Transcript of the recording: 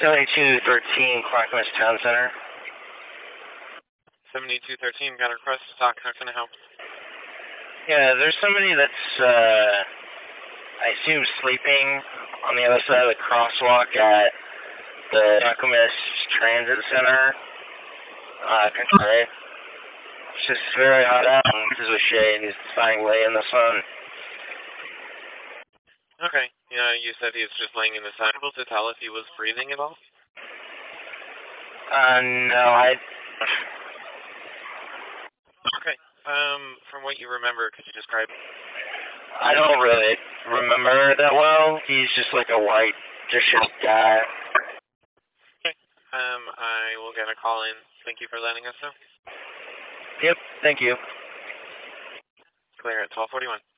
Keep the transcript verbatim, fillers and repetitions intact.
seventy-two thirteen Clackamas Town Center. seventy-two thirteen, got a request to talk. How can I help? Yeah, there's somebody that's, uh, I assume sleeping on the other side of the crosswalk at the Clackamas Transit Center. Uh, Control. It's just very hot out, and this is a shade. He's finding lay in the sun. Okay. Yeah, you said he was just laying in the sun. Able to tell if he was breathing at all? Uh, no, I... Okay. Um, from what you remember, could you describe? I don't really remember that well. He's just like a white, disheveled guy. Okay. Um, I will get a call in. Thank you for letting us know. Yep, thank you. Clear at twelve forty-one.